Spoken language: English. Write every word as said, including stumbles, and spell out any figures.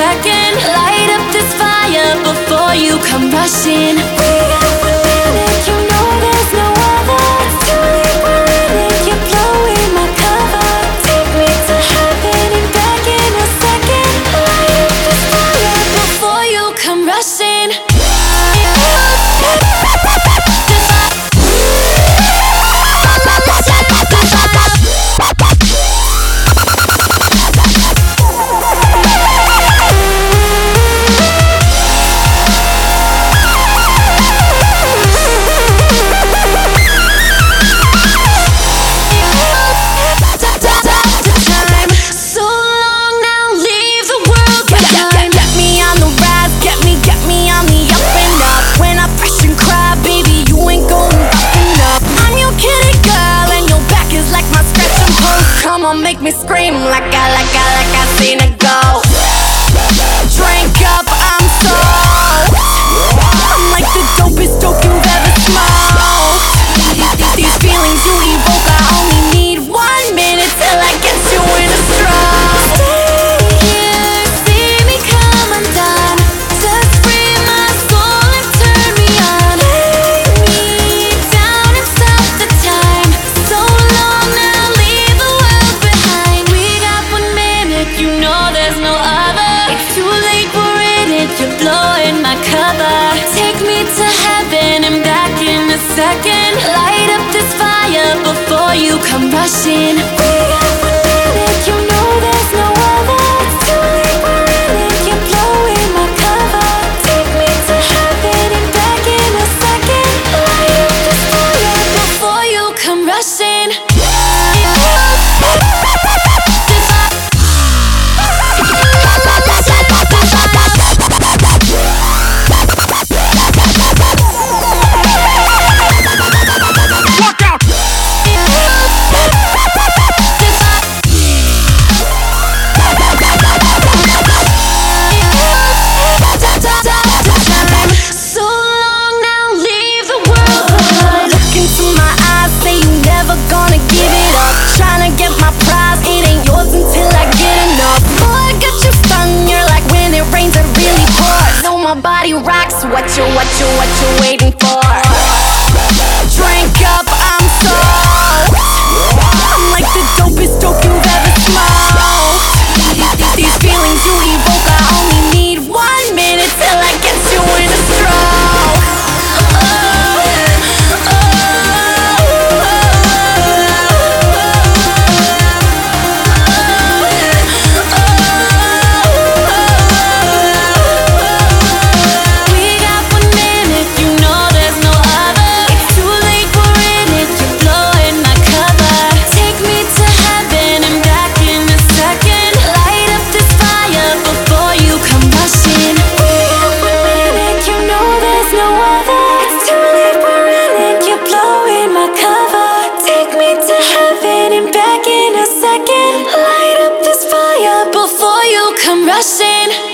second. Light up this fire before you come rushing. We got one minute, you know there's no other. It's too late, we're in it, you're blowing my cover. Take me to heaven and back in a second. Light up this fire before you come rushing. Make me scream like I, like I, like I seen it go. Drink up, I'm so I'm like the dopest dope you've ever smoked. These feelings you evoke, I only need one minute till I get you in a stroke. Stay here, see me come undone. Just free my soul and turn me on. Lay me down and stop the time. So long now, leave the world behind. We got one minute, you know there's no other. It's too late, we're in it, you're blowing my cover. Take me to heaven and back in a second. Light up this fire before you come rushing. We got one minute, you know there's no other. It's too late, we're in it, you're blowing my cover. Take me to heaven and back in a second. Light up this fire before you come rushing. My body rocks, what you, what you, what you waiting for? Drink up, I'm so I'm like the dopest dope you've ever smoked. These feelings you evoke, I only need one minute till I get you in a stroke. Light up this fire before you come rushing.